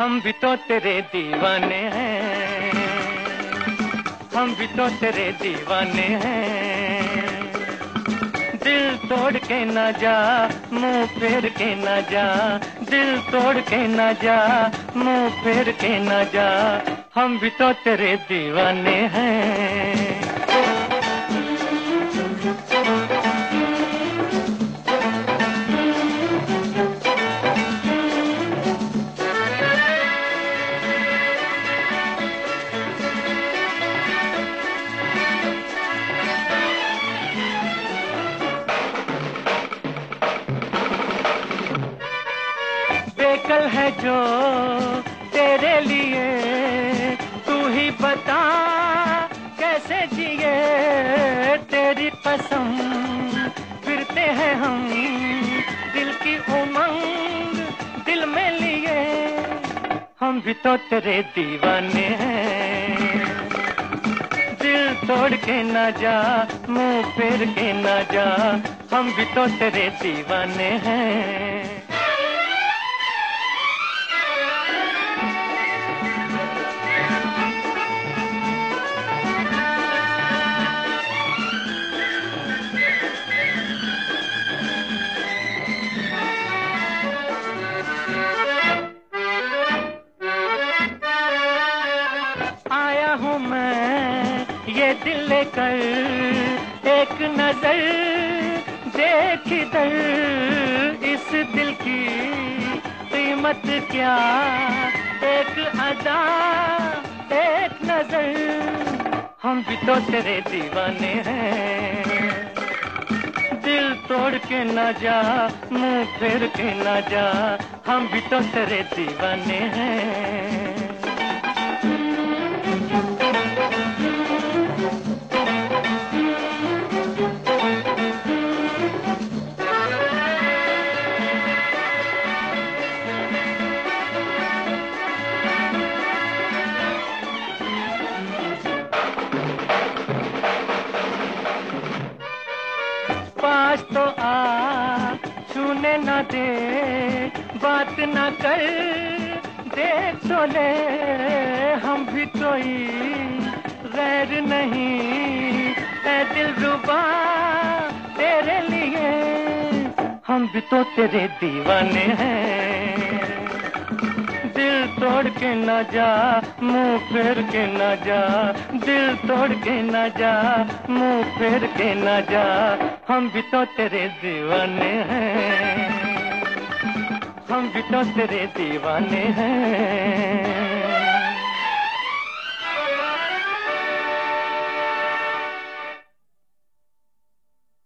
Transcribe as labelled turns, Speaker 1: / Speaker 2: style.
Speaker 1: हम भी तो तेरे दीवाने हैं, हम भी तो तेरे दीवाने हैं। दिल तोड़ के ना जा, मुंह फेर के ना जा, दिल तोड़ के ना जा, मुंह फेर के ना जा, हम भी तो तेरे दीवाने हैं। बेकल है जो तेरे लिए, तू ही बता कैसे जिए। तेरी कसम फिरते हैं हम, दिल की उमंग दिल में लिए, हम भी तो तेरे दीवाने हैं। दिल तोड़ के ना जा, मुंह फेर के ना जा, हम भी तो तेरे दीवाने हैं। आया हूँ मैं ये दिल लेकर, एक नजर देख इधर, इस दिल की कीमत क्या, एक अदा एक नजर, हम भी तो तेरे दीवाने हैं। दिल तोड़ के ना जा, मुंह फेर के ना जा, हम भी तो तेरे दीवाने हैं। पास तो आ, छूने न दे, बात न कर, देख तो ले, हम भी कोई गैर नहीं, ऐ दिलरुबा तेरे लिए, हम भी तो तेरे दीवाने हैं। दिल तोड़ के ना जा, मुंह फेर के ना जा, दिल तोड़ के ना जा, मुंह फेर के ना जा, हम भी तो तेरे दीवाने हैं, हम भी तो तेरे दीवाने हैं।